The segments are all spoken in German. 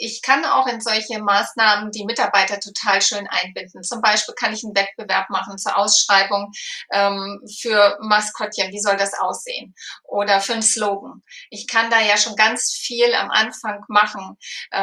Ich kann auch in solche Maßnahmen die Mitarbeiter total schön einbinden. Zum Beispiel kann ich einen Wettbewerb machen zur Ausschreibung für Maskottchen. Wie soll das aussehen? Oder für einen Slogan. Ich kann da ja schon ganz viel am Anfang machen,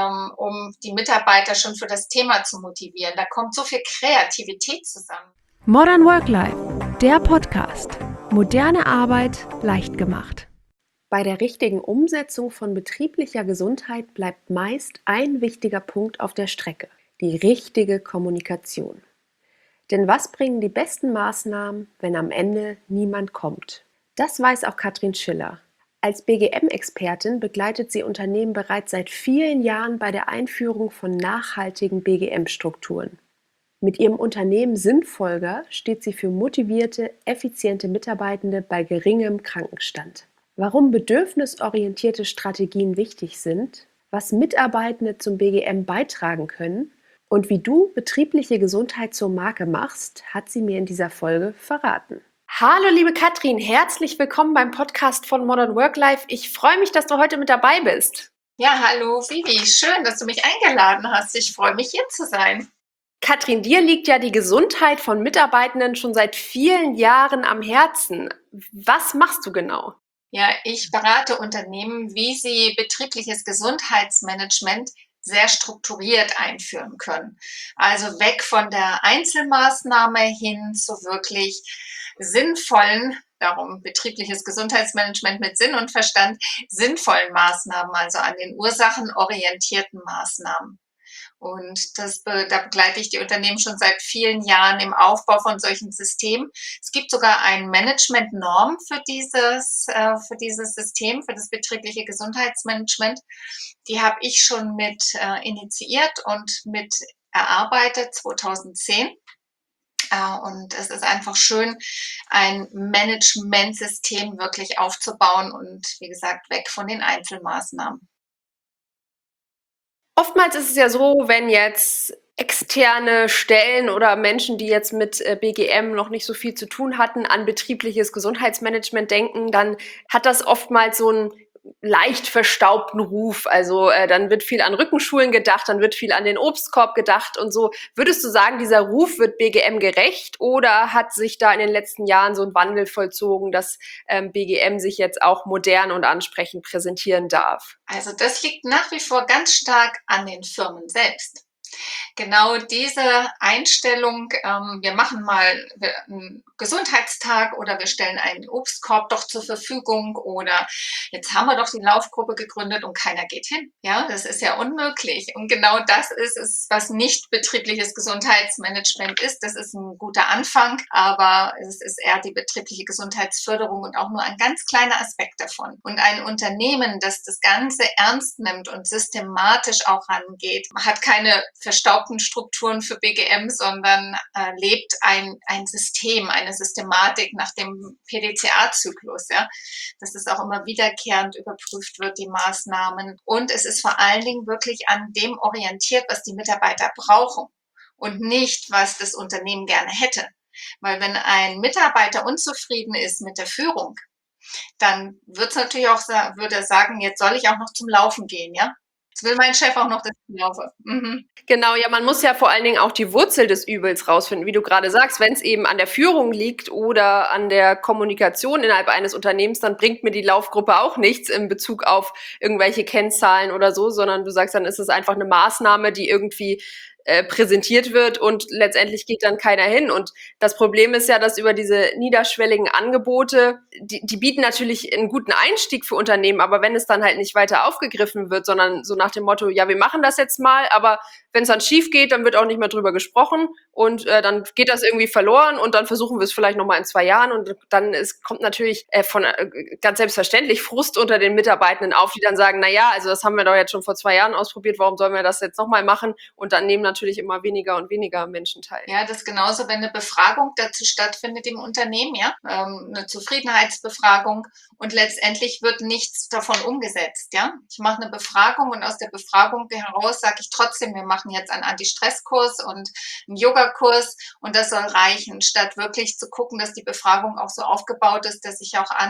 um die Mitarbeiter schon für das Thema zu motivieren. Da kommt so viel Kreativität zusammen. Modern Work Life, der Podcast. Moderne Arbeit leicht gemacht. Bei der richtigen Umsetzung von betrieblicher Gesundheit bleibt meist ein wichtiger Punkt auf der Strecke: die richtige Kommunikation. Denn was bringen die besten Maßnahmen, wenn am Ende niemand kommt? Das weiß auch Katrin Schiller. Als BGM-Expertin begleitet sie Unternehmen bereits seit vielen Jahren bei der Einführung von nachhaltigen BGM-Strukturen. Mit ihrem Unternehmen Sinnfolger steht sie für motivierte, effiziente Mitarbeitende bei geringem Krankenstand. Warum bedürfnisorientierte Strategien wichtig sind, was Mitarbeitende zum BGM beitragen können und wie du betriebliche Gesundheit zur Marke machst, hat sie mir in dieser Folge verraten. Hallo liebe Katrin, herzlich willkommen beim Podcast von Modern Work Life. Ich freue mich, dass du heute mit dabei bist. Ja, hallo Vivi, schön, dass du mich eingeladen hast. Ich freue mich, hier zu sein. Katrin, dir liegt ja die Gesundheit von Mitarbeitenden schon seit vielen Jahren am Herzen. Was machst du genau? Ja, ich berate Unternehmen, wie sie betriebliches Gesundheitsmanagement sehr strukturiert einführen können. Also weg von der Einzelmaßnahme hin zu wirklich sinnvollen, darum betriebliches Gesundheitsmanagement mit Sinn und Verstand, sinnvollen Maßnahmen, also an den ursachenorientierten Maßnahmen. Und da begleite ich die Unternehmen schon seit vielen Jahren im Aufbau von solchen Systemen. Es gibt sogar eine Management-Norm für dieses System, für das betriebliche Gesundheitsmanagement. Die habe ich schon mit initiiert und mit erarbeitet 2010. Und es ist einfach schön, ein Managementsystem wirklich aufzubauen und, wie gesagt, weg von den Einzelmaßnahmen. Oftmals ist es ja so, wenn jetzt externe Stellen oder Menschen, die jetzt mit BGM noch nicht so viel zu tun hatten, an betriebliches Gesundheitsmanagement denken, dann hat das oftmals so einen leicht verstaubten Ruf. Also dann wird viel an Rückenschulen gedacht, dann wird viel an den Obstkorb gedacht und so. Würdest du sagen, dieser Ruf wird BGM gerecht oder hat sich da in den letzten Jahren so ein Wandel vollzogen, dass BGM sich jetzt auch modern und ansprechend präsentieren darf? Also das liegt nach wie vor ganz stark an den Firmen selbst. Genau diese Einstellung, wir machen mal einen Gesundheitstag oder wir stellen einen Obstkorb doch zur Verfügung oder jetzt haben wir doch die Laufgruppe gegründet und keiner geht hin. Ja, das ist ja unmöglich. Und genau das ist es, was nicht betriebliches Gesundheitsmanagement ist. Das ist ein guter Anfang, aber es ist eher die betriebliche Gesundheitsförderung und auch nur ein ganz kleiner Aspekt davon. Und ein Unternehmen, das das Ganze ernst nimmt und systematisch auch rangeht, hat keine verstaubten Strukturen für BGM, sondern lebt ein System, eine Systematik nach dem PDCA-Zyklus, ja, dass es auch immer wiederkehrend überprüft wird, die Maßnahmen. Und es ist vor allen Dingen wirklich an dem orientiert, was die Mitarbeiter brauchen und nicht, was das Unternehmen gerne hätte. Weil wenn ein Mitarbeiter unzufrieden ist mit der Führung, dann wird es natürlich auch, würde er sagen, jetzt soll ich auch noch zum Laufen gehen, ja. Jetzt will mein Chef auch noch, dass ich laufe. Mhm. Genau, ja, man muss ja vor allen Dingen auch die Wurzel des Übels rausfinden, wie du gerade sagst. Wenn es eben an der Führung liegt oder an der Kommunikation innerhalb eines Unternehmens, dann bringt mir die Laufgruppe auch nichts in Bezug auf irgendwelche Kennzahlen oder so, sondern du sagst, dann ist es einfach eine Maßnahme, die irgendwie präsentiert wird und letztendlich geht dann keiner hin. Und das Problem ist ja, dass über diese niederschwelligen Angebote, die bieten natürlich einen guten Einstieg für Unternehmen, aber wenn es dann halt nicht weiter aufgegriffen wird, sondern so nach dem Motto, ja, wir machen das jetzt mal, aber wenn es dann schief geht, dann wird auch nicht mehr drüber gesprochen und dann geht das irgendwie verloren und dann versuchen wir es vielleicht nochmal in 2 Jahren und dann kommt natürlich ganz selbstverständlich Frust unter den Mitarbeitenden auf, die dann sagen, na ja, also das haben wir doch jetzt schon vor 2 Jahren ausprobiert, warum sollen wir das jetzt nochmal machen? Und dann nehmen natürlich natürlich immer weniger und weniger Menschen teil. Ja, das ist genauso, wenn eine Befragung dazu stattfindet im Unternehmen, ja, eine Zufriedenheitsbefragung und letztendlich wird nichts davon umgesetzt, ja. Ich mache eine Befragung und aus der Befragung heraus sage ich trotzdem, wir machen jetzt einen Anti-Stress-Kurs und einen Yogakurs und das soll reichen, statt wirklich zu gucken, dass die Befragung auch so aufgebaut ist, dass ich auch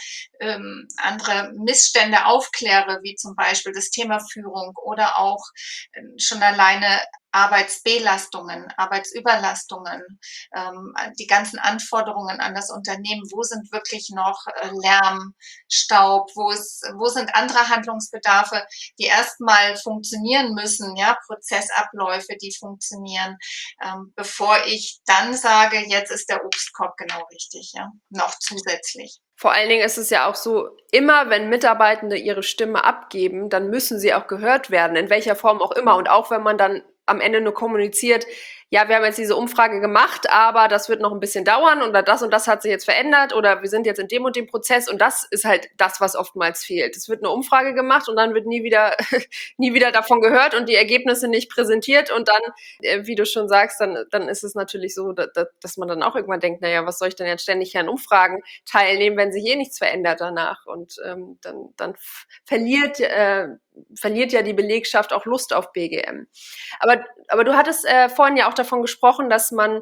andere Missstände aufkläre, wie zum Beispiel das Thema Führung oder auch schon alleine Arbeitsbelastungen, Arbeitsüberlastungen, die ganzen Anforderungen an das Unternehmen, wo sind wirklich noch Lärm, Staub, wo sind andere Handlungsbedarfe, die erstmal funktionieren müssen, ja, Prozessabläufe, die funktionieren, bevor ich dann sage, jetzt ist der Obstkorb genau richtig, ja, noch zusätzlich. Vor allen Dingen ist es ja auch so, immer wenn Mitarbeitende ihre Stimme abgeben, dann müssen sie auch gehört werden, in welcher Form auch immer. Und auch wenn man dann am Ende nur kommuniziert, ja, wir haben jetzt diese Umfrage gemacht, aber das wird noch ein bisschen dauern oder das und das hat sich jetzt verändert oder wir sind jetzt in dem und dem Prozess und das ist halt das, was oftmals fehlt. Es wird eine Umfrage gemacht und dann wird nie wieder davon gehört und die Ergebnisse nicht präsentiert und dann, wie du schon sagst, dann ist es natürlich so, dass man dann auch irgendwann denkt, naja, was soll ich denn jetzt ständig hier an Umfragen teilnehmen, wenn sich nichts verändert danach und dann verliert ja die Belegschaft auch Lust auf BGM. Aber du hattest vorhin ja auch davon gesprochen, dass man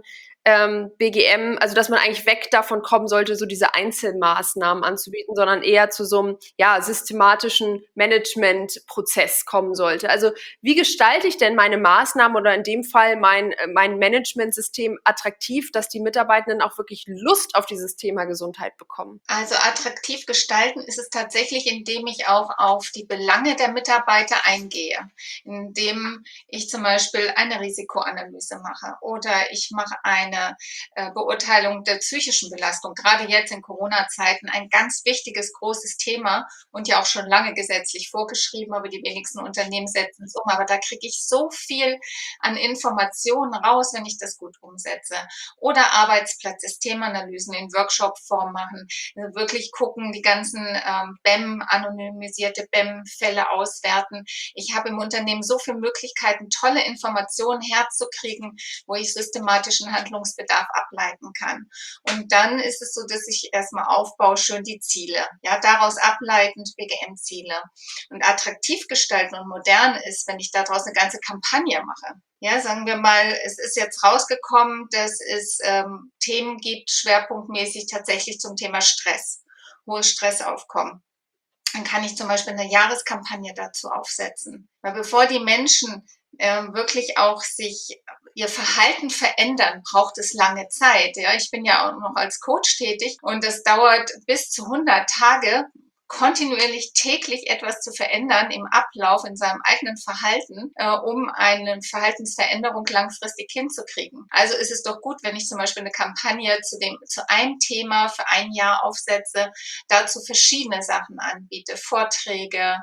BGM, also dass man eigentlich weg davon kommen sollte, so diese Einzelmaßnahmen anzubieten, sondern eher zu so einem systematischen Managementprozess kommen sollte. Also wie gestalte ich denn meine Maßnahmen oder in dem Fall mein Managementsystem attraktiv, dass die Mitarbeitenden auch wirklich Lust auf dieses Thema Gesundheit bekommen? Also attraktiv gestalten ist es tatsächlich, indem ich auch auf die Belange der Mitarbeiter eingehe, indem ich zum Beispiel eine Risikoanalyse mache oder ich mache eine Beurteilung der psychischen Belastung. Gerade jetzt in Corona-Zeiten ein ganz wichtiges, großes Thema und ja auch schon lange gesetzlich vorgeschrieben, aber die wenigsten Unternehmen setzen es um. Aber da kriege ich so viel an Informationen raus, wenn ich das gut umsetze. Oder Arbeitsplatz-Systemanalysen in Workshop-Form machen, wirklich gucken, die ganzen BEM, anonymisierte BEM-Fälle auswerten. Ich habe im Unternehmen so viele Möglichkeiten, tolle Informationen herzukriegen, wo ich systematischen Handlungsbedarf ableiten kann. Und dann ist es so, dass ich erstmal aufbaue, schön die Ziele, ja, daraus ableitend BGM-Ziele. Und attraktiv gestalten und modern ist, wenn ich daraus eine ganze Kampagne mache. Ja, sagen wir mal, es ist jetzt rausgekommen, dass es Themen gibt, schwerpunktmäßig tatsächlich zum Thema Stress, hohes Stressaufkommen. Dann kann ich zum Beispiel eine Jahreskampagne dazu aufsetzen. Weil bevor die Menschen wirklich auch sich ihr Verhalten verändern, braucht es lange Zeit. Ja, ich bin ja auch noch als Coach tätig und das dauert bis zu 100 Tage, kontinuierlich täglich etwas zu verändern im Ablauf, in seinem eigenen Verhalten, um eine Verhaltensveränderung langfristig hinzukriegen. Also ist es doch gut, wenn ich zum Beispiel eine Kampagne zu einem Thema für ein Jahr aufsetze, dazu verschiedene Sachen anbiete, Vorträge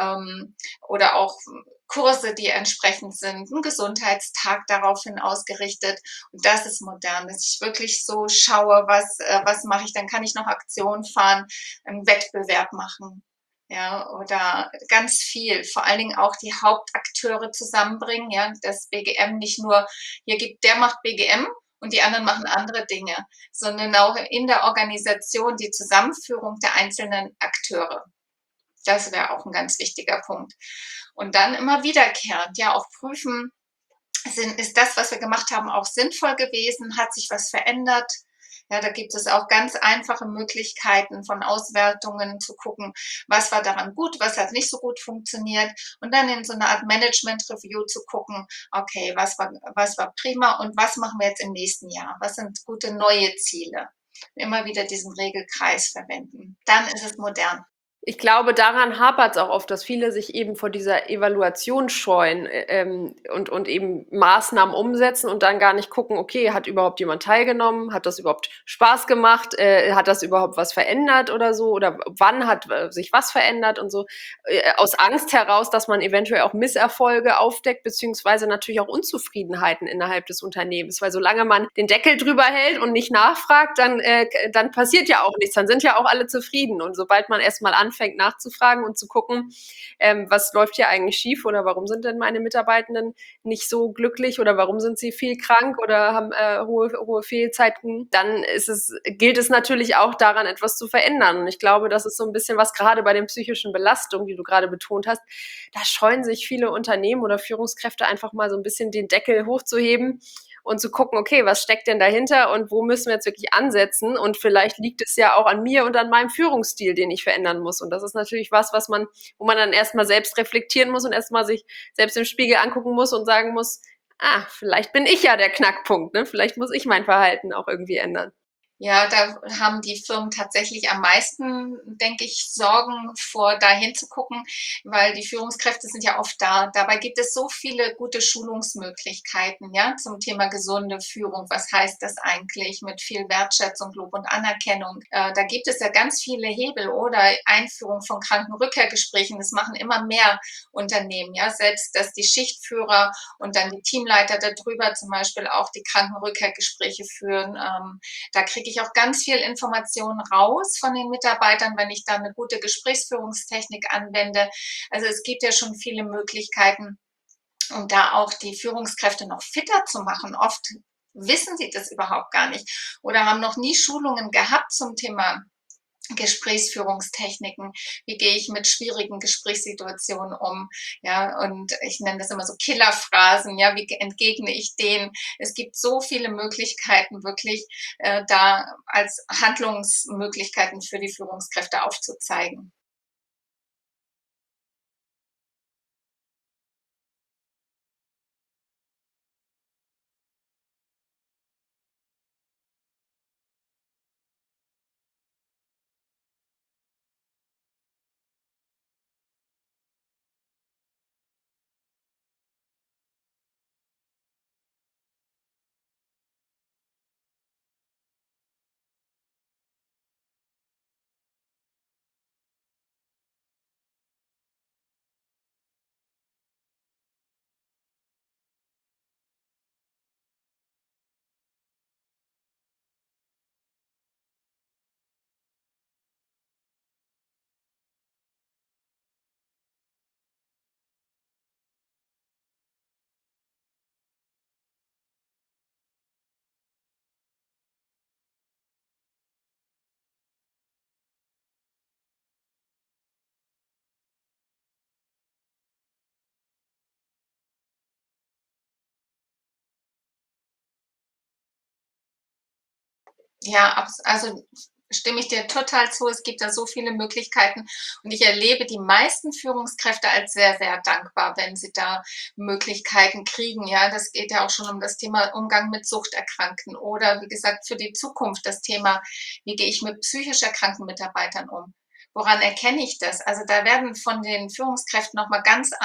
oder auch Kurse, die entsprechend sind, ein Gesundheitstag daraufhin ausgerichtet. Und das ist modern, dass ich wirklich so schaue, was mache ich, dann kann ich noch Aktionen fahren, einen Wettbewerb machen. Ja, oder ganz viel, vor allen Dingen auch die Hauptakteure zusammenbringen, ja, das BGM nicht nur, der macht BGM und die anderen machen andere Dinge, sondern auch in der Organisation die Zusammenführung der einzelnen Akteure. Das wäre auch ein ganz wichtiger Punkt. Und dann immer wiederkehrend, ja, auch prüfen, ist das, was wir gemacht haben, auch sinnvoll gewesen? Hat sich was verändert? Ja, da gibt es auch ganz einfache Möglichkeiten von Auswertungen zu gucken, was war daran gut, was hat nicht so gut funktioniert und dann in so eine Art Management-Review zu gucken, okay, was war prima und was machen wir jetzt im nächsten Jahr? Was sind gute neue Ziele? Immer wieder diesen Regelkreis verwenden. Dann ist es modern. Ich glaube, daran hapert es auch oft, dass viele sich eben vor dieser Evaluation scheuen und eben Maßnahmen umsetzen und dann gar nicht gucken, okay, hat überhaupt jemand teilgenommen? Hat das überhaupt Spaß gemacht? Hat das überhaupt was verändert oder so? Oder wann hat sich was verändert und so? Aus Angst heraus, dass man eventuell auch Misserfolge aufdeckt, beziehungsweise natürlich auch Unzufriedenheiten innerhalb des Unternehmens. Weil solange man den Deckel drüber hält und nicht nachfragt, dann passiert ja auch nichts. Dann sind ja auch alle zufrieden. Und sobald man erstmal anfängt, anfängt nachzufragen und zu gucken, was läuft hier eigentlich schief oder warum sind denn meine Mitarbeitenden nicht so glücklich oder warum sind sie viel krank oder haben hohe Fehlzeiten, dann gilt es natürlich auch daran, etwas zu verändern. Und ich glaube, das ist so ein bisschen was gerade bei den psychischen Belastungen, die du gerade betont hast. Da scheuen sich viele Unternehmen oder Führungskräfte einfach mal so ein bisschen den Deckel hochzuheben und zu gucken, okay, was steckt denn dahinter und wo müssen wir jetzt wirklich ansetzen? Und vielleicht liegt es ja auch an mir und an meinem Führungsstil, den ich verändern muss. Und das ist natürlich wo man dann erstmal selbst reflektieren muss und erstmal sich selbst im Spiegel angucken muss und sagen muss, vielleicht bin ich ja der Knackpunkt, ne? Vielleicht muss ich mein Verhalten auch irgendwie ändern. Ja, da haben die Firmen tatsächlich am meisten, denke ich, Sorgen vor, da hinzugucken, weil die Führungskräfte sind ja oft da. Dabei gibt es so viele gute Schulungsmöglichkeiten, ja, zum Thema gesunde Führung. Was heißt das eigentlich mit viel Wertschätzung, Lob und Anerkennung? Da gibt es ja ganz viele Hebel oder Einführung von Krankenrückkehrgesprächen. Das machen immer mehr Unternehmen, ja, selbst dass die Schichtführer und dann die Teamleiter darüber zum Beispiel auch die Krankenrückkehrgespräche führen. Da kriege ich auch ganz viel Informationen raus von den Mitarbeitern, wenn ich da eine gute Gesprächsführungstechnik anwende. Also es gibt ja schon viele Möglichkeiten, um da auch die Führungskräfte noch fitter zu machen. Oft wissen sie das überhaupt gar nicht oder haben noch nie Schulungen gehabt zum Thema Gesprächsführungstechniken, wie gehe ich mit schwierigen Gesprächssituationen um, ja, und ich nenne das immer so Killerphrasen, ja, wie entgegne ich denen? Es gibt so viele Möglichkeiten wirklich, da als Handlungsmöglichkeiten für die Führungskräfte aufzuzeigen. Ja, also stimme ich dir total zu. Es gibt da so viele Möglichkeiten und ich erlebe die meisten Führungskräfte als sehr, sehr dankbar, wenn sie da Möglichkeiten kriegen. Ja, das geht ja auch schon um das Thema Umgang mit Suchterkrankten oder wie gesagt für die Zukunft das Thema, wie gehe ich mit psychisch erkrankten Mitarbeitern um? Woran erkenne ich das? Also da werden von den Führungskräften nochmal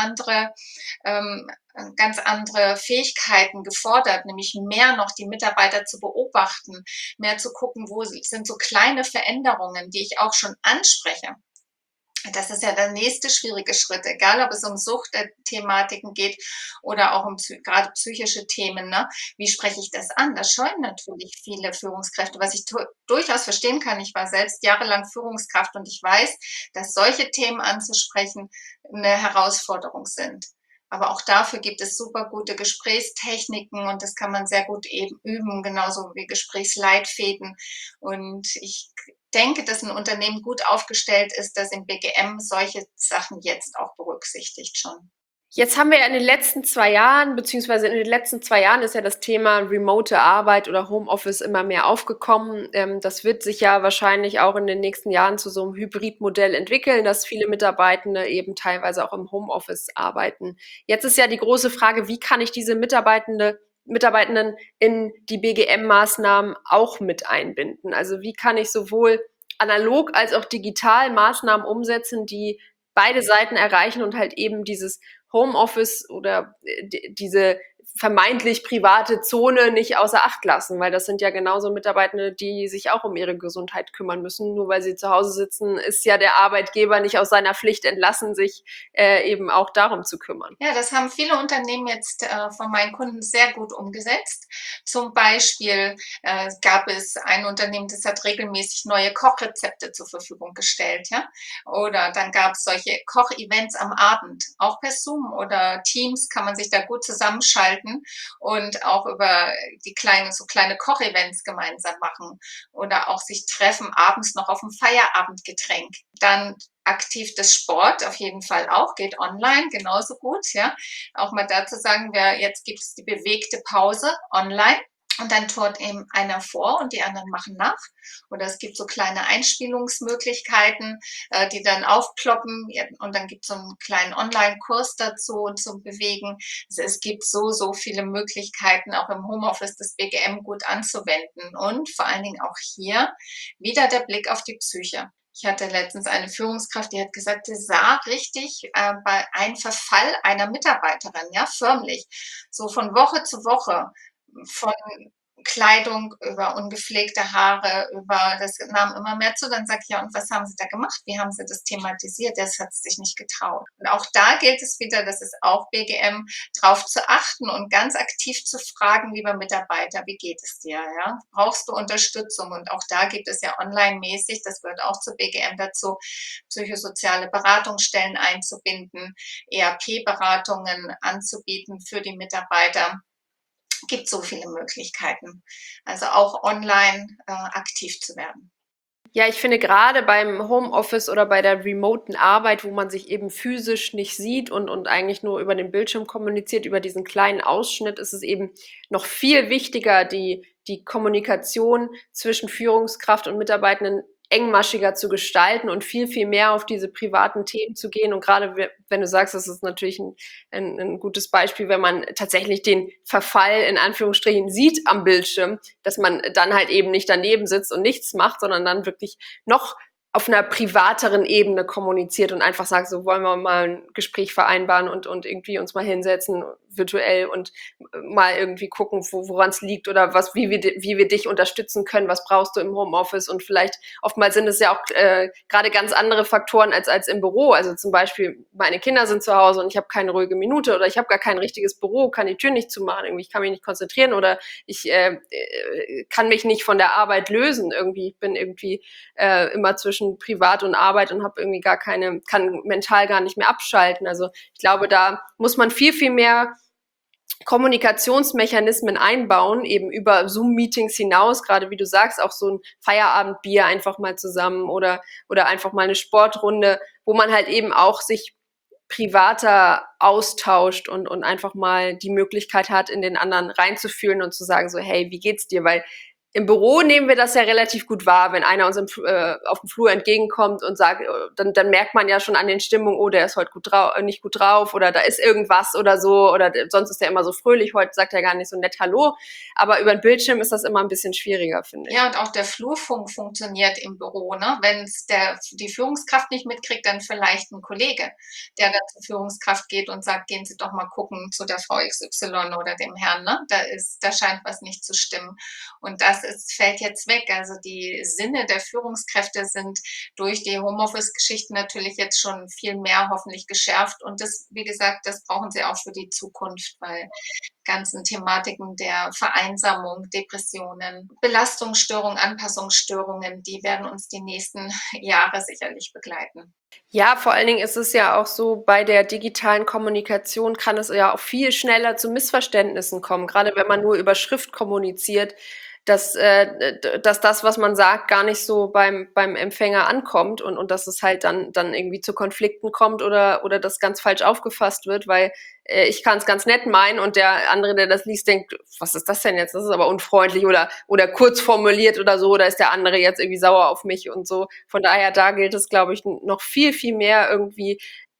ähm, ganz andere Fähigkeiten gefordert, nämlich mehr noch die Mitarbeiter zu beobachten, mehr zu gucken, wo sind so kleine Veränderungen, die ich auch schon anspreche. Das ist ja der nächste schwierige Schritt, egal ob es um Suchtthematiken geht oder auch um gerade psychische Themen. Ne? Wie spreche ich das an? Das scheuen natürlich viele Führungskräfte, was ich durchaus verstehen kann. Ich war selbst jahrelang Führungskraft und ich weiß, dass solche Themen anzusprechen eine Herausforderung sind. Aber auch dafür gibt es super gute Gesprächstechniken und das kann man sehr gut eben üben, genauso wie Gesprächsleitfäden. Und ich denke, dass ein Unternehmen gut aufgestellt ist, das im BGM solche Sachen jetzt auch berücksichtigt schon. Jetzt haben wir ja in den letzten 2 Jahren, beziehungsweise in den letzten 2 Jahren ist ja das Thema remote Arbeit oder Homeoffice immer mehr aufgekommen. Das wird sich ja wahrscheinlich auch in den nächsten Jahren zu so einem Hybridmodell entwickeln, dass viele Mitarbeitende eben teilweise auch im Homeoffice arbeiten. Jetzt ist ja die große Frage, wie kann ich diese Mitarbeitenden in die BGM-Maßnahmen auch mit einbinden? Also wie kann ich sowohl analog als auch digital Maßnahmen umsetzen, die beide Seiten erreichen und halt eben dieses Homeoffice oder vermeintlich private Zone nicht außer Acht lassen, weil das sind ja genauso Mitarbeitende, die sich auch um ihre Gesundheit kümmern müssen. Nur weil sie zu Hause sitzen, ist ja der Arbeitgeber nicht aus seiner Pflicht entlassen, sich eben auch darum zu kümmern. Ja, das haben viele Unternehmen jetzt von meinen Kunden sehr gut umgesetzt. Zum Beispiel gab es ein Unternehmen, das hat regelmäßig neue Kochrezepte zur Verfügung gestellt, ja. Oder dann gab es solche Kochevents am Abend, auch per Zoom oder Teams kann man sich da gut zusammenschalten und auch über die so kleine Kochevents gemeinsam machen oder auch sich treffen abends noch auf ein Feierabendgetränk. Dann aktiv das Sport auf jeden Fall auch, geht online genauso gut, ja. Auch mal dazu sagen wir, jetzt gibt es die bewegte Pause online und dann tut eben einer vor und die anderen machen nach. Oder es gibt so kleine Einspielungsmöglichkeiten, die dann aufploppen und dann gibt es so einen kleinen Online-Kurs dazu und zum Bewegen. Also es gibt so viele Möglichkeiten, auch im Homeoffice das BGM gut anzuwenden und vor allen Dingen auch hier wieder der Blick auf die Psyche. Ich hatte letztens eine Führungskraft, die hat gesagt, sie sah richtig bei einem Verfall einer Mitarbeiterin, ja, förmlich, so von Woche zu Woche, von Kleidung über ungepflegte Haare, über das nahm immer mehr zu. Dann sag ich, ja, und was haben Sie da gemacht? Wie haben Sie das thematisiert? Das hat sie sich nicht getraut. Und auch da gilt es wieder, das ist auch BGM, drauf zu achten und ganz aktiv zu fragen, lieber Mitarbeiter, wie geht es dir? Ja? Brauchst du Unterstützung? Und auch da gibt es ja online-mäßig, das gehört auch zu BGM dazu, psychosoziale Beratungsstellen einzubinden, ERP-Beratungen anzubieten für die Mitarbeiter. Gibt so viele Möglichkeiten, also auch online aktiv zu werden. Ja, ich finde gerade beim Homeoffice oder bei der remoten Arbeit, wo man sich eben physisch nicht sieht und eigentlich nur über den Bildschirm kommuniziert, über diesen kleinen Ausschnitt, ist es eben noch viel wichtiger, die Kommunikation zwischen Führungskraft und Mitarbeitenden engmaschiger zu gestalten und viel mehr auf diese privaten Themen zu gehen. Und gerade wenn du sagst, das ist natürlich ein gutes Beispiel, wenn man tatsächlich den Verfall in Anführungsstrichen sieht am Bildschirm, dass man dann halt eben nicht daneben sitzt und nichts macht, sondern dann wirklich noch auf einer privateren Ebene kommuniziert und einfach sagt, so wollen wir mal ein Gespräch vereinbaren und irgendwie uns mal hinsetzen virtuell und mal irgendwie gucken, woran es liegt oder wie wir dich unterstützen können, was brauchst du im Homeoffice und vielleicht oftmals sind es ja auch gerade ganz andere Faktoren als im Büro. Also zum Beispiel, meine Kinder sind zu Hause und ich habe keine ruhige Minute oder ich habe gar kein richtiges Büro, kann die Tür nicht zumachen, irgendwie, ich kann mich nicht konzentrieren oder ich kann mich nicht von der Arbeit lösen irgendwie. Ich bin irgendwie immer zwischen Privat und Arbeit und habe irgendwie kann mental gar nicht mehr abschalten. Also ich glaube, da muss man viel mehr Kommunikationsmechanismen einbauen, eben über Zoom-Meetings hinaus, gerade wie du sagst, auch so ein Feierabendbier einfach mal zusammen oder einfach mal eine Sportrunde, wo man halt eben auch sich privater austauscht und einfach mal die Möglichkeit hat, in den anderen reinzufühlen und zu sagen so, hey, wie geht's dir? Weil im Büro nehmen wir das ja relativ gut wahr, wenn einer uns auf dem Flur entgegenkommt und sagt, dann merkt man ja schon an den Stimmungen, oh, der ist heute nicht gut drauf oder da ist irgendwas oder so oder sonst ist der immer so fröhlich, heute sagt er gar nicht so nett Hallo, aber über den Bildschirm ist das immer ein bisschen schwieriger, finde ich. Ja, und auch der Flurfunk funktioniert im Büro, ne? Wenn es die Führungskraft nicht mitkriegt, dann vielleicht ein Kollege, der dann zur Führungskraft geht und sagt, gehen Sie doch mal gucken zu der Frau XY oder dem Herrn, ne? Da scheint was nicht zu stimmen. Und das fällt jetzt weg. Also die Sinne der Führungskräfte sind durch die Homeoffice-Geschichten natürlich jetzt schon viel mehr hoffentlich geschärft. Und das, wie gesagt, das brauchen sie auch für die Zukunft, weil ganzen Thematiken der Vereinsamung, Depressionen, Belastungsstörungen, Anpassungsstörungen, die werden uns die nächsten Jahre sicherlich begleiten. Ja, vor allen Dingen ist es ja auch so, bei der digitalen Kommunikation kann es ja auch viel schneller zu Missverständnissen kommen, gerade wenn man nur über Schrift kommuniziert, dass das, was man sagt, gar nicht so beim Empfänger ankommt und dass es halt dann irgendwie zu Konflikten kommt oder das ganz falsch aufgefasst wird, weil ich kann es ganz nett meinen und der andere, der das liest, denkt, was ist das denn jetzt? Das ist aber unfreundlich oder kurz formuliert oder so, oder ist der andere jetzt irgendwie sauer auf mich und so. Von daher, da gilt es, glaube ich, noch viel mehr irgendwie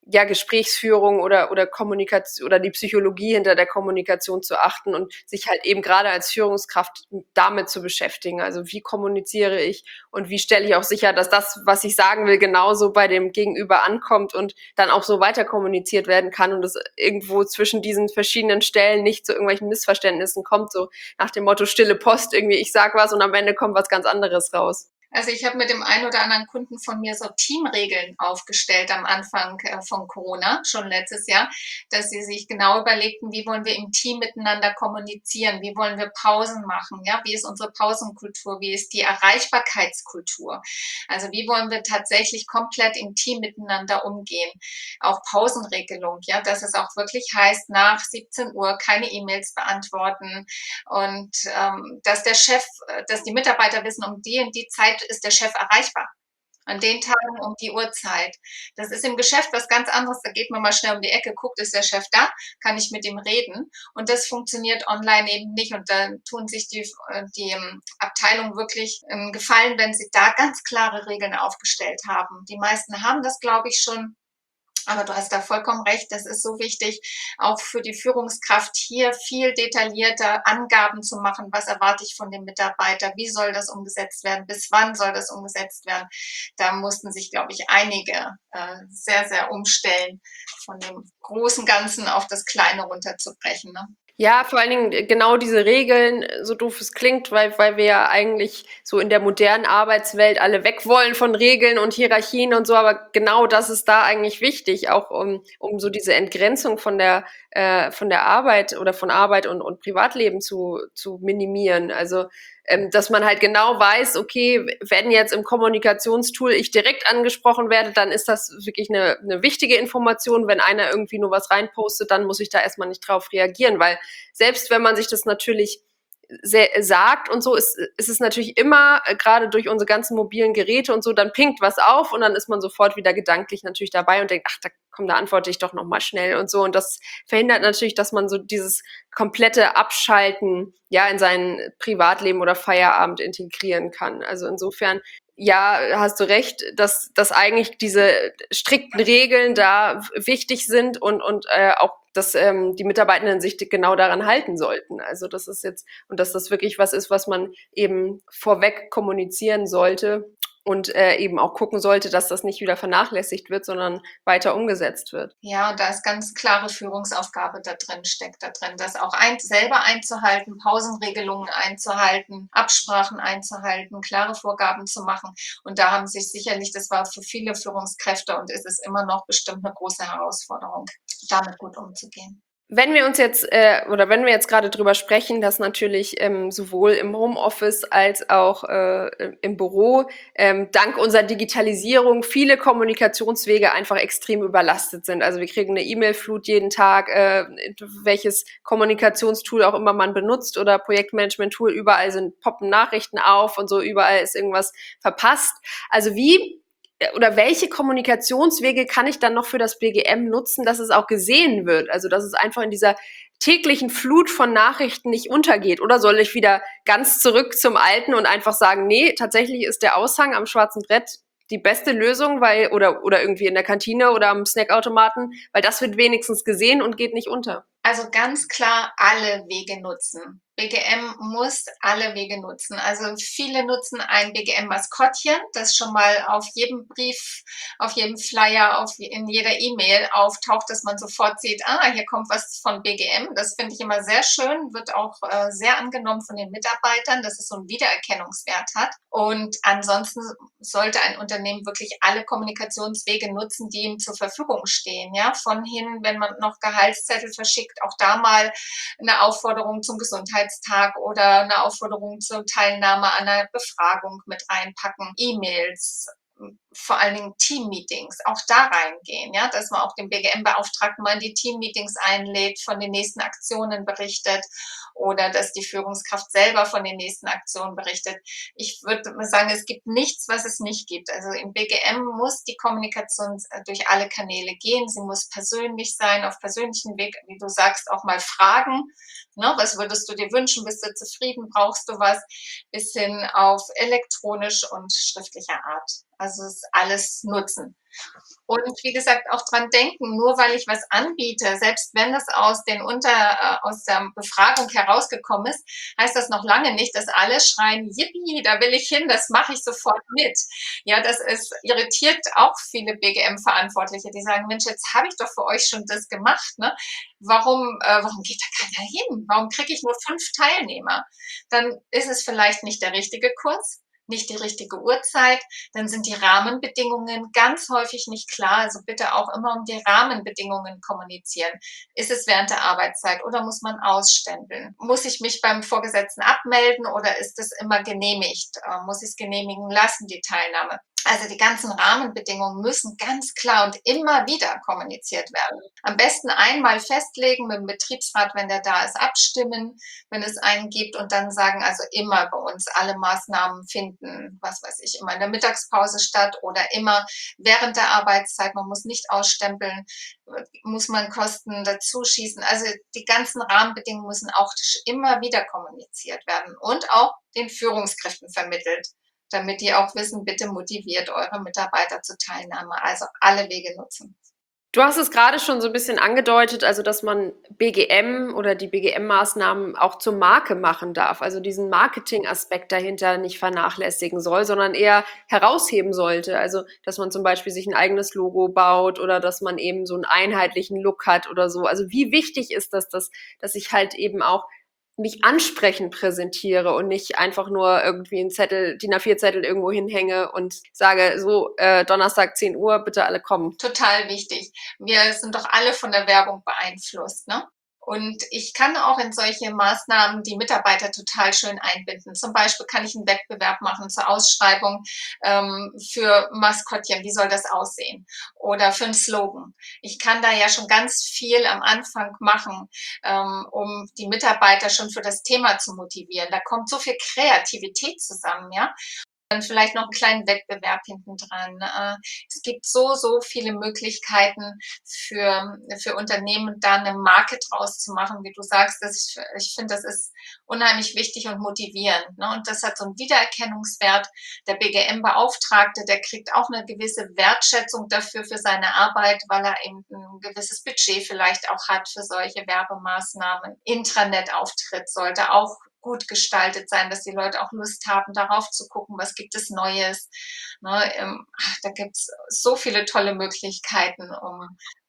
Gesprächsführung oder Kommunikation oder die Psychologie hinter der Kommunikation zu achten und sich halt eben gerade als Führungskraft damit zu beschäftigen. Also wie kommuniziere ich und wie stelle ich auch sicher, dass das, was ich sagen will, genauso bei dem Gegenüber ankommt und dann auch so weiter kommuniziert werden kann und es irgendwo zwischen diesen verschiedenen Stellen nicht zu irgendwelchen Missverständnissen kommt, so nach dem Motto stille Post, irgendwie ich sag was und am Ende kommt was ganz anderes raus. Also ich habe mit dem einen oder anderen Kunden von mir so Teamregeln aufgestellt am Anfang von Corona, schon letztes Jahr, dass sie sich genau überlegten, wie wollen wir im Team miteinander kommunizieren, wie wollen wir Pausen machen, ja, wie ist unsere Pausenkultur, wie ist die Erreichbarkeitskultur, also wie wollen wir tatsächlich komplett im Team miteinander umgehen, auch Pausenregelung, ja, dass es auch wirklich heißt, nach 17 Uhr keine E-Mails beantworten und dass der Chef, dass die Mitarbeiter wissen, um die und die Zeit ist der Chef erreichbar. An den Tagen um die Uhrzeit. Das ist im Geschäft was ganz anderes. Da geht man mal schnell um die Ecke, guckt, ist der Chef da, kann ich mit ihm reden. Und das funktioniert online eben nicht. Und da tun sich die Abteilungen wirklich Gefallen, wenn sie da ganz klare Regeln aufgestellt haben. Die meisten haben das, glaube ich, schon. Aber du hast da vollkommen recht, das ist so wichtig, auch für die Führungskraft hier viel detaillierter Angaben zu machen. Was erwarte ich von dem Mitarbeiter? Wie soll das umgesetzt werden? Bis wann soll das umgesetzt werden? Da mussten sich, glaube ich, einige sehr, sehr umstellen, von dem großen Ganzen auf das Kleine runterzubrechen. Ne? Ja, vor allen Dingen genau diese Regeln, so doof es klingt, weil wir ja eigentlich so in der modernen Arbeitswelt alle weg wollen von Regeln und Hierarchien und so, aber genau das ist da eigentlich wichtig, auch um so diese Entgrenzung von der Arbeit oder von Arbeit und Privatleben zu minimieren. Also dass man halt genau weiß, okay, wenn jetzt im Kommunikationstool ich direkt angesprochen werde, dann ist das wirklich eine wichtige Information. Wenn einer irgendwie nur was reinpostet, dann muss ich da erstmal nicht drauf reagieren, weil selbst wenn man sich das natürlich sagt und so, ist es natürlich immer, gerade durch unsere ganzen mobilen Geräte und so, dann pinkt was auf und dann ist man sofort wieder gedanklich natürlich dabei und denkt, ach, da antworte ich doch nochmal schnell und so. Und das verhindert natürlich, dass man so dieses komplette Abschalten ja in sein Privatleben oder Feierabend integrieren kann. Also insofern ja, hast du recht, dass eigentlich diese strikten Regeln da wichtig sind und auch, dass die Mitarbeitenden sich genau daran halten sollten. Also das ist jetzt, und dass das wirklich was ist, was man eben vorweg kommunizieren sollte und eben auch gucken sollte, dass das nicht wieder vernachlässigt wird, sondern weiter umgesetzt wird. Ja, und da ist ganz klare Führungsaufgabe da drin, steckt da drin, das auch selber einzuhalten, Pausenregelungen einzuhalten, Absprachen einzuhalten, klare Vorgaben zu machen. Und da haben sich sicherlich, das war für viele Führungskräfte und ist es immer noch bestimmt eine große Herausforderung, damit gut umzugehen. Wenn wir uns jetzt wenn wir jetzt gerade drüber sprechen, dass natürlich sowohl im Homeoffice als auch im Büro dank unserer Digitalisierung viele Kommunikationswege einfach extrem überlastet sind. Also wir kriegen eine E-Mail-Flut jeden Tag, welches Kommunikationstool auch immer man benutzt oder Projektmanagement-Tool, überall poppen Nachrichten auf und so, überall ist irgendwas verpasst. Also wie oder welche Kommunikationswege kann ich dann noch für das BGM nutzen, dass es auch gesehen wird? Also, dass es einfach in dieser täglichen Flut von Nachrichten nicht untergeht? Oder soll ich wieder ganz zurück zum Alten und einfach sagen, nee, tatsächlich ist der Aushang am schwarzen Brett die beste Lösung, oder irgendwie in der Kantine oder am Snackautomaten, weil das wird wenigstens gesehen und geht nicht unter. Also ganz klar alle Wege nutzen. BGM muss alle Wege nutzen. Also viele nutzen ein BGM-Maskottchen, das schon mal auf jedem Brief, auf jedem Flyer, in jeder E-Mail auftaucht, dass man sofort sieht, hier kommt was von BGM. Das finde ich immer sehr schön, wird auch sehr angenommen von den Mitarbeitern, dass es so einen Wiedererkennungswert hat. Und ansonsten sollte ein Unternehmen wirklich alle Kommunikationswege nutzen, die ihm zur Verfügung stehen. Ja, von hin, wenn man noch Gehaltszettel verschickt, auch da mal eine Aufforderung zum Gesundheitstag oder eine Aufforderung zur Teilnahme an einer Befragung mit reinpacken, E-Mails, vor allen Dingen Teammeetings, auch da reingehen, ja, dass man auch den BGM-Beauftragten mal in die Teammeetings einlädt, von den nächsten Aktionen berichtet oder dass die Führungskraft selber von den nächsten Aktionen berichtet. Ich würde sagen, es gibt nichts, was es nicht gibt. Also im BGM muss die Kommunikation durch alle Kanäle gehen. Sie muss persönlich sein, auf persönlichen Weg, wie du sagst, auch mal fragen. Ne, was würdest du dir wünschen? Bist du zufrieden? Brauchst du was? Bis hin auf elektronisch und schriftlicher Art. Also es ist alles Nutzen. Und wie gesagt, auch dran denken, nur weil ich was anbiete, selbst wenn das aus der Befragung herausgekommen ist, heißt das noch lange nicht, dass alle schreien, Yippie, da will ich hin, das mache ich sofort mit. Ja, irritiert auch viele BGM-Verantwortliche, die sagen, Mensch, jetzt habe ich doch für euch schon das gemacht, ne? Warum geht da keiner hin? Warum kriege ich nur 5 Teilnehmer? Dann ist es vielleicht nicht der richtige Kurs, nicht die richtige Uhrzeit, dann sind die Rahmenbedingungen ganz häufig nicht klar. Also bitte auch immer um die Rahmenbedingungen kommunizieren. Ist es während der Arbeitszeit oder muss man ausstempeln? Muss ich mich beim Vorgesetzten abmelden oder ist es immer genehmigt? Muss ich es genehmigen lassen, die Teilnahme? Also die ganzen Rahmenbedingungen müssen ganz klar und immer wieder kommuniziert werden. Am besten einmal festlegen mit dem Betriebsrat, wenn der da ist, abstimmen, wenn es einen gibt und dann sagen, also immer bei uns alle Maßnahmen finden, was weiß ich, immer in der Mittagspause statt oder immer während der Arbeitszeit. Man muss nicht ausstempeln, muss man Kosten dazu schießen. Also die ganzen Rahmenbedingungen müssen auch immer wieder kommuniziert werden und auch den Führungskräften vermittelt, damit die auch wissen, bitte motiviert eure Mitarbeiter zur Teilnahme. Also alle Wege nutzen. Du hast es gerade schon so ein bisschen angedeutet, also dass man BGM oder die BGM-Maßnahmen auch zur Marke machen darf, also diesen Marketing-Aspekt dahinter nicht vernachlässigen soll, sondern eher herausheben sollte. Also dass man zum Beispiel sich ein eigenes Logo baut oder dass man eben so einen einheitlichen Look hat oder so. Also wie wichtig ist das, dass ich halt eben auch mich ansprechend präsentiere und nicht einfach nur irgendwie einen Zettel, DIN A4-Zettel irgendwo hinhänge und sage, so, Donnerstag 10 Uhr, bitte alle kommen. Total wichtig. Wir sind doch alle von der Werbung beeinflusst, ne? Und ich kann auch in solche Maßnahmen die Mitarbeiter total schön einbinden. Zum Beispiel kann ich einen Wettbewerb machen zur Ausschreibung für Maskottchen. Wie soll das aussehen? Oder für einen Slogan. Ich kann da ja schon ganz viel am Anfang machen, um die Mitarbeiter schon für das Thema zu motivieren. Da kommt so viel Kreativität zusammen, ja. Dann vielleicht noch einen kleinen Wettbewerb hinten dran. Es gibt so viele Möglichkeiten für Unternehmen, da eine Marke draus zu machen, wie du sagst. Ich finde, das ist unheimlich wichtig und motivierend. Ne? Und das hat so einen Wiedererkennungswert. Der BGM-Beauftragte, der kriegt auch eine gewisse Wertschätzung dafür für seine Arbeit, weil er eben ein gewisses Budget vielleicht auch hat für solche Werbemaßnahmen. Intranet-Auftritt sollte auch gut gestaltet sein, dass die Leute auch Lust haben, darauf zu gucken, was gibt es Neues. Ne, da gibt es so viele tolle Möglichkeiten, um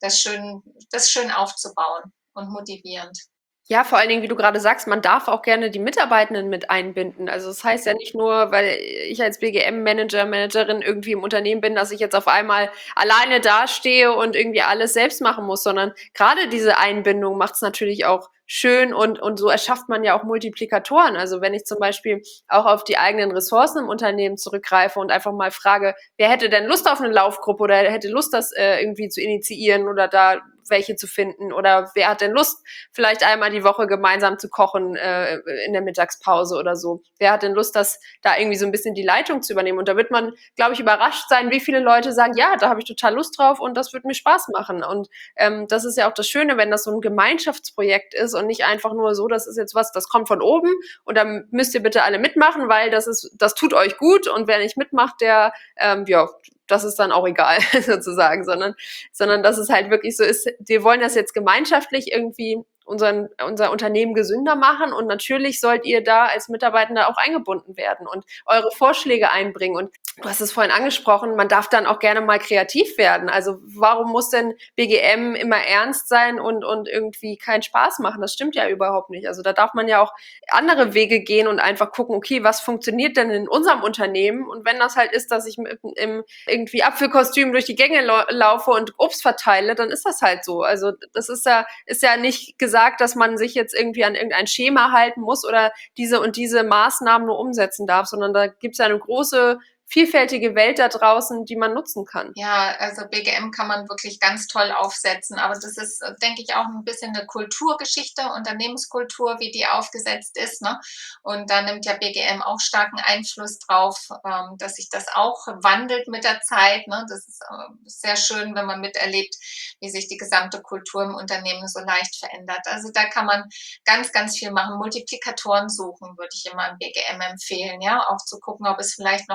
das schön aufzubauen und motivierend. Ja, vor allen Dingen, wie du gerade sagst, man darf auch gerne die Mitarbeitenden mit einbinden. Also das heißt ja nicht nur, weil ich als BGM-Manager, Managerin irgendwie im Unternehmen bin, dass ich jetzt auf einmal alleine dastehe und irgendwie alles selbst machen muss, sondern gerade diese Einbindung macht es natürlich auch schön und so erschafft man ja auch Multiplikatoren. Also wenn ich zum Beispiel auch auf die eigenen Ressourcen im Unternehmen zurückgreife und einfach mal frage, wer hätte denn Lust auf eine Laufgruppe oder hätte Lust, das irgendwie zu initiieren oder da welche zu finden oder wer hat denn Lust, vielleicht einmal die Woche gemeinsam zu kochen in der Mittagspause oder so. Wer hat denn Lust, das da irgendwie so ein bisschen die Leitung zu übernehmen? Und da wird man, glaube ich, überrascht sein, wie viele Leute sagen, ja, da habe ich total Lust drauf und das wird mir Spaß machen. Und das ist ja auch das Schöne, wenn das so ein Gemeinschaftsprojekt ist und nicht einfach nur so, das ist jetzt was, das kommt von oben und dann müsst ihr bitte alle mitmachen, weil das tut euch gut und wer nicht mitmacht, der, ja, das ist dann auch egal sozusagen, sondern dass es halt wirklich so ist, wir wollen das jetzt gemeinschaftlich irgendwie unser Unternehmen gesünder machen und natürlich sollt ihr da als Mitarbeitender auch eingebunden werden und eure Vorschläge einbringen und du hast es vorhin angesprochen, man darf dann auch gerne mal kreativ werden. Also warum muss denn BGM immer ernst sein und irgendwie keinen Spaß machen? Das stimmt ja überhaupt nicht. Also da darf man ja auch andere Wege gehen und einfach gucken, okay, was funktioniert denn in unserem Unternehmen? Und wenn das halt ist, dass ich im irgendwie Apfelkostüm durch die Gänge laufe und Obst verteile, dann ist das halt so. Also das ist ja nicht gesagt, dass man sich jetzt irgendwie an irgendein Schema halten muss oder diese und diese Maßnahmen nur umsetzen darf, sondern da gibt es ja eine große vielfältige Welt da draußen, die man nutzen kann. Ja, also BGM kann man wirklich ganz toll aufsetzen, aber das ist, denke ich, auch ein bisschen eine Kulturgeschichte, Unternehmenskultur, wie die aufgesetzt ist, ne? Und da nimmt ja BGM auch starken Einfluss drauf, dass sich das auch wandelt mit der Zeit, ne? Das ist sehr schön, wenn man miterlebt, wie sich die gesamte Kultur im Unternehmen so leicht verändert. Also da kann man ganz viel machen. Multiplikatoren suchen, würde ich immer im BGM empfehlen, ja, auch zu gucken, ob es vielleicht noch BGM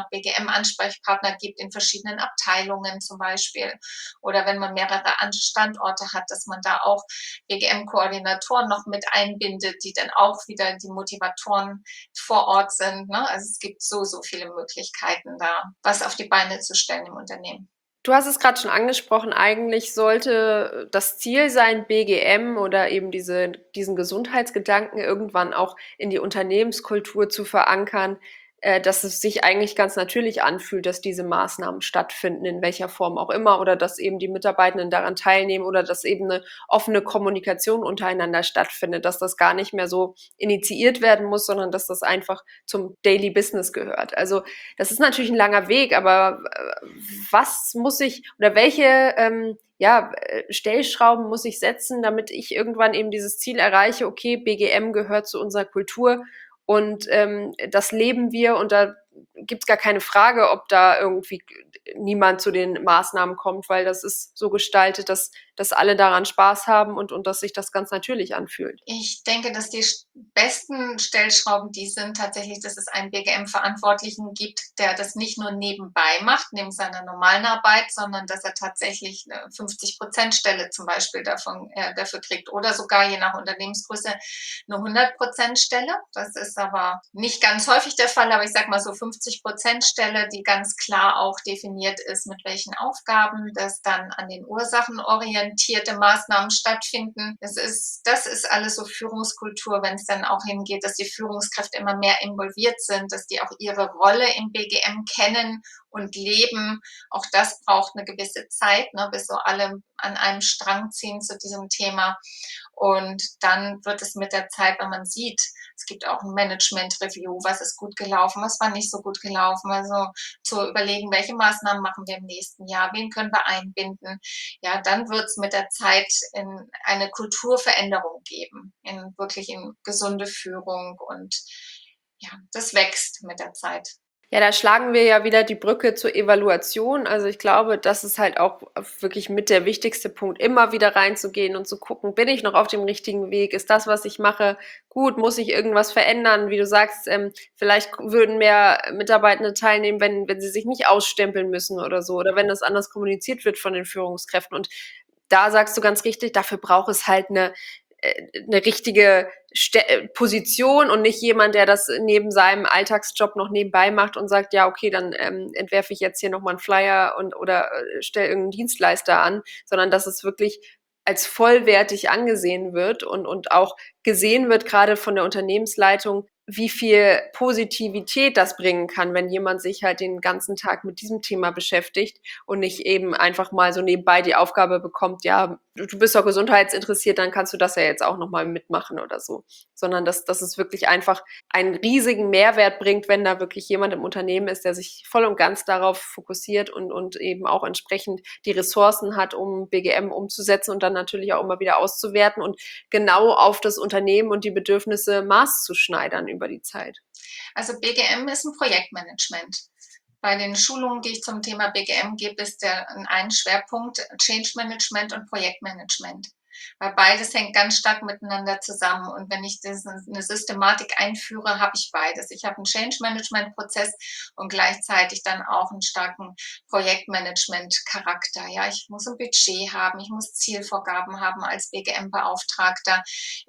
BGM-Ansprechpartner gibt in verschiedenen Abteilungen zum Beispiel. Oder wenn man mehrere Standorte hat, dass man da auch BGM-Koordinatoren noch mit einbindet, die dann auch wieder die Motivatoren vor Ort sind. Ne? Also es gibt so viele Möglichkeiten, da was auf die Beine zu stellen im Unternehmen. Du hast es gerade schon angesprochen, eigentlich sollte das Ziel sein, BGM oder eben diesen Gesundheitsgedanken irgendwann auch in die Unternehmenskultur zu verankern, dass es sich eigentlich ganz natürlich anfühlt, dass diese Maßnahmen stattfinden, in welcher Form auch immer, oder dass eben die Mitarbeitenden daran teilnehmen oder dass eben eine offene Kommunikation untereinander stattfindet, dass das gar nicht mehr so initiiert werden muss, sondern dass das einfach zum Daily Business gehört. Also das ist natürlich ein langer Weg, aber was muss ich oder welche Stellschrauben muss ich setzen, damit ich irgendwann eben dieses Ziel erreiche, okay, BGM gehört zu unserer Kultur und das leben wir, und da gibt es gar keine Frage, ob da irgendwie niemand zu den Maßnahmen kommt, weil das ist so gestaltet, dass alle daran Spaß haben und dass sich das ganz natürlich anfühlt. Ich denke, dass die besten Stellschrauben die sind tatsächlich, dass es einen BGM-Verantwortlichen gibt, der das nicht nur nebenbei macht, neben seiner normalen Arbeit, sondern dass er tatsächlich eine 50%-Stelle zum Beispiel dafür kriegt oder sogar je nach Unternehmensgröße eine 100%-Stelle. Das ist aber nicht ganz häufig der Fall, aber ich sage mal so 50%-Stelle, die ganz klar auch definiert ist, mit welchen Aufgaben, dass dann an den Ursachen orientierte Maßnahmen stattfinden. Das ist alles so Führungskultur, wenn es dann auch hingeht, dass die Führungskräfte immer mehr involviert sind, dass die auch ihre Rolle im BGM kennen und leben. Auch das braucht eine gewisse Zeit, ne, bis so alle an einem Strang ziehen zu diesem Thema. Und dann wird es mit der Zeit, wenn man sieht, es gibt auch ein Management-Review, was ist gut gelaufen, was war nicht so gut gelaufen. Also zu überlegen, welche Maßnahmen machen wir im nächsten Jahr, wen können wir einbinden. Ja, dann wird es mit der Zeit in eine Kulturveränderung geben, wirklich in gesunde Führung, und ja, das wächst mit der Zeit. Ja, da schlagen wir ja wieder die Brücke zur Evaluation. Also ich glaube, das ist halt auch wirklich mit der wichtigste Punkt, immer wieder reinzugehen und zu gucken, bin ich noch auf dem richtigen Weg? Ist das, was ich mache, gut? Muss ich irgendwas verändern? Wie du sagst, vielleicht würden mehr Mitarbeitende teilnehmen, wenn sie sich nicht ausstempeln müssen oder so, oder wenn das anders kommuniziert wird von den Führungskräften. Und da sagst du ganz richtig, dafür braucht es halt eine richtige Position und nicht jemand, der das neben seinem Alltagsjob noch nebenbei macht und sagt, ja, okay, dann entwerfe ich jetzt hier nochmal einen Flyer oder stelle irgendeinen Dienstleister an, sondern dass es wirklich als vollwertig angesehen wird und auch gesehen wird, gerade von der Unternehmensleitung, wie viel Positivität das bringen kann, wenn jemand sich halt den ganzen Tag mit diesem Thema beschäftigt und nicht eben einfach mal so nebenbei die Aufgabe bekommt, ja, du bist doch gesundheitsinteressiert, dann kannst du das ja jetzt auch nochmal mitmachen oder so. Sondern dass es wirklich einfach einen riesigen Mehrwert bringt, wenn da wirklich jemand im Unternehmen ist, der sich voll und ganz darauf fokussiert und eben auch entsprechend die Ressourcen hat, um BGM umzusetzen und dann natürlich auch immer wieder auszuwerten und genau auf das Unternehmen und die Bedürfnisse maßzuschneidern über die Zeit. Also BGM ist ein Projektmanagement. Bei den Schulungen, die ich zum Thema BGM gebe, ist ein Schwerpunkt Change Management und Projektmanagement. Weil beides hängt ganz stark miteinander zusammen. Und wenn ich eine Systematik einführe, habe ich beides. Ich habe einen Change-Management-Prozess und gleichzeitig dann auch einen starken Projektmanagement-Charakter. Ja, ich muss ein Budget haben, ich muss Zielvorgaben haben als BGM-Beauftragter.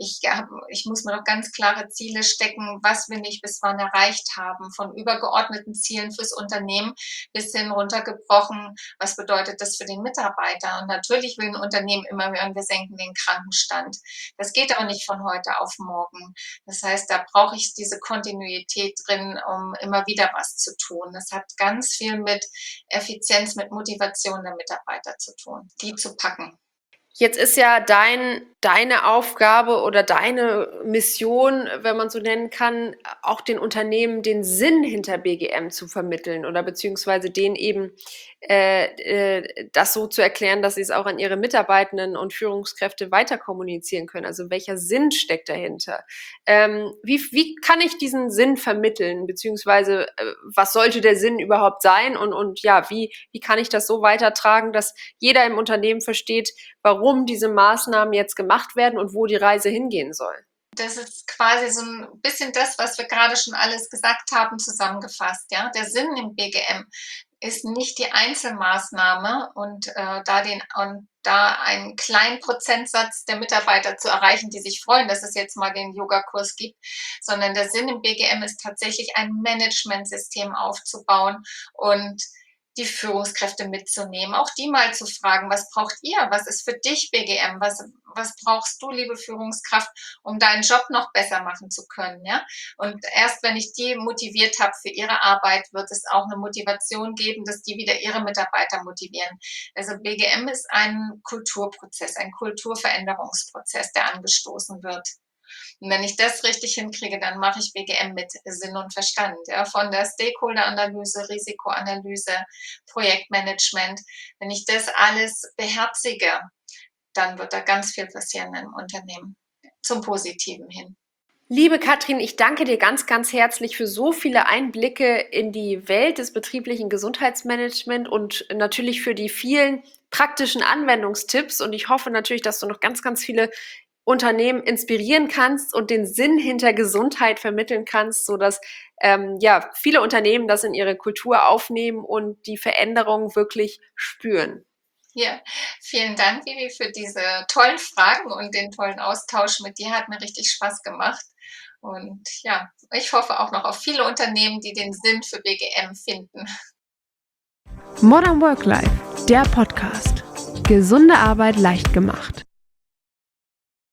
Ich muss mir noch ganz klare Ziele stecken, was wir nicht bis wann erreicht haben, von übergeordneten Zielen fürs Unternehmen bis hin runtergebrochen, was bedeutet das für den Mitarbeiter. Und natürlich will ein Unternehmen immer hören, wir senken den Krankenstand. Das geht auch nicht von heute auf morgen. Das heißt, da brauche ich diese Kontinuität drin, um immer wieder was zu tun. Das hat ganz viel mit Effizienz, mit Motivation der Mitarbeiter zu tun, die zu packen. Jetzt ist ja deine Aufgabe oder deine Mission, wenn man so nennen kann, auch den Unternehmen den Sinn hinter BGM zu vermitteln oder beziehungsweise denen eben das so zu erklären, dass sie es auch an ihre Mitarbeitenden und Führungskräfte weiter kommunizieren können. Also welcher Sinn steckt dahinter? Wie kann ich diesen Sinn vermitteln, beziehungsweise was sollte der Sinn überhaupt sein? Und ja, wie kann ich das so weitertragen, dass jeder im Unternehmen versteht, warum diese Maßnahmen jetzt gemacht werden und wo die Reise hingehen soll? das ist quasi so ein bisschen das, was wir gerade schon alles gesagt haben, zusammengefasst, ja. Der Sinn im BGM ist nicht die Einzelmaßnahme und da einen kleinen Prozentsatz der Mitarbeiter zu erreichen, die sich freuen, dass es jetzt mal den Yogakurs gibt, sondern der Sinn im BGM ist tatsächlich ein Managementsystem aufzubauen und die Führungskräfte mitzunehmen, auch die mal zu fragen: „Was braucht ihr? Was ist für dich BGM? Was brauchst du, liebe Führungskraft, um deinen Job noch besser machen zu können?“ Ja? Und erst wenn ich die motiviert habe für ihre Arbeit, wird es auch eine Motivation geben, dass die wieder ihre Mitarbeiter motivieren. Also, BGM ist ein Kulturprozess, ein Kulturveränderungsprozess, der angestoßen wird. Und wenn ich das richtig hinkriege, dann mache ich BGM mit Sinn und Verstand, ja, von der Stakeholder-Analyse, Risikoanalyse, Projektmanagement. Wenn ich das alles beherzige, dann wird da ganz viel passieren im Unternehmen, zum Positiven hin. Liebe Katrin, ich danke dir ganz, ganz herzlich für so viele Einblicke in die Welt des betrieblichen Gesundheitsmanagements und natürlich für die vielen praktischen Anwendungstipps. Und ich hoffe natürlich, dass du noch ganz, ganz viele Unternehmen inspirieren kannst und den Sinn hinter Gesundheit vermitteln kannst, sodass viele Unternehmen das in ihre Kultur aufnehmen und die Veränderung wirklich spüren. Ja, vielen Dank, Vivi, für diese tollen Fragen und den tollen Austausch mit dir. Hat mir richtig Spaß gemacht. Und ja, ich hoffe auch noch auf viele Unternehmen, die den Sinn für BGM finden. Modern Work Life, der Podcast. Gesunde Arbeit leicht gemacht.